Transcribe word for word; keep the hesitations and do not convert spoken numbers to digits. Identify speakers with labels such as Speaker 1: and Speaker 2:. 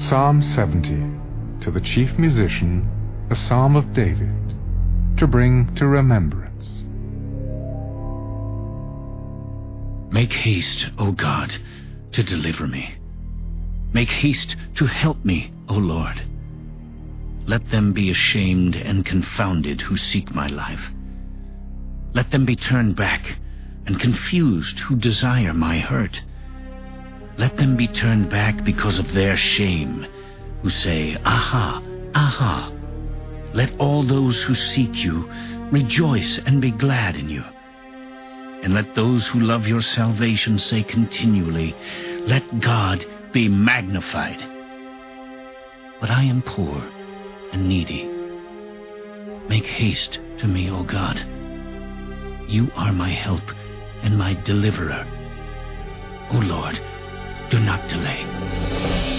Speaker 1: Psalm seventy, to the chief musician, a psalm of David, to bring to remembrance.
Speaker 2: Make haste, O God, to deliver me. Make haste to help me, O Lord. Let them be ashamed and confounded who seek my life. Let them be turned back and confused who desire my hurt. Let them be turned back because of their shame, who say, Aha, aha. Let all those who seek you rejoice and be glad in you. And let those who love your salvation say continually, Let God be magnified. But I am poor and needy. Make haste to me, O God. You are my help and my deliverer. O Lord, do not delay.